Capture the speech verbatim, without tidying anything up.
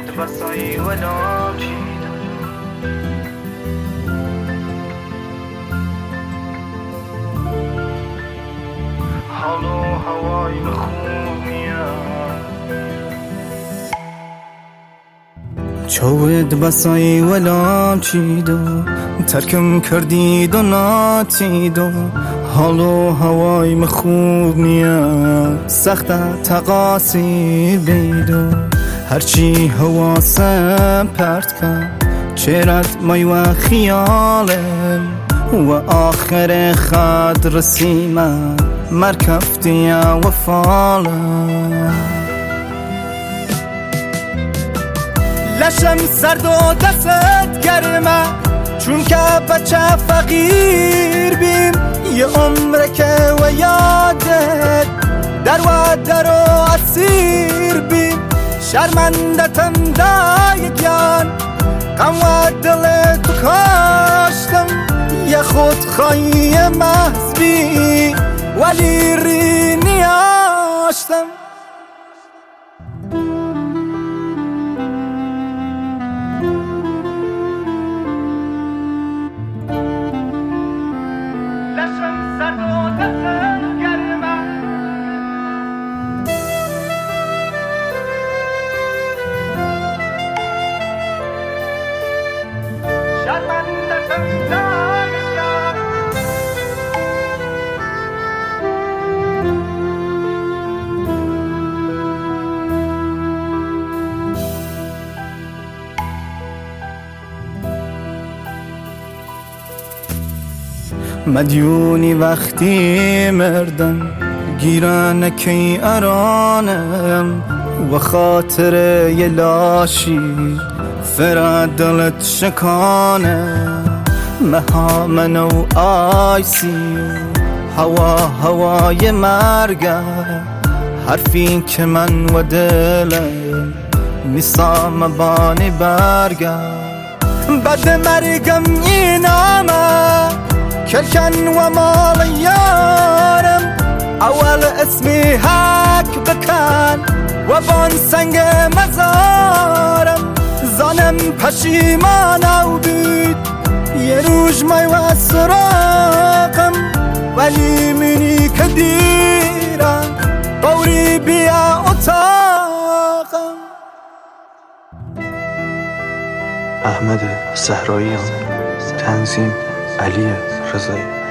شويت بصي ولا مشيت حالو هوای مخوب میاد شويت بصي ولا مشيت ترکم کردید و ناتید و حالو هوای مخوب میاد سخت تقاسی بیدو هرچی حواسم پرت کن چرت مای و خیالم و آخر خد رسیمم مرکفتی و فالم لشم سرد و دستت گرمه چون که بچه فقیر بیم یه عمره که و یادت در و در و اسیر بیم شرمندتم دایگان غم و دل تو کاشتم یه خودخواهی محض بی ولی ری نیاشتم مدیونی وقتی مردم گیرن کی ارانم و خاطر یه لاشی فرد دلت شکانه مها منو آیسی هوا هوای مرگه حرفی که من و دلم نیسام بانی برگه بعد مرگم این آمه کلکن و مال یارم اول اسمی حک بکن و بان سنگ مزارم زانم پشیمان او بود یه روش مای و سراغم ولی منی که دیرم بوری بیا اتاقم. احمد صحراییان، تنظیم علی رضایی.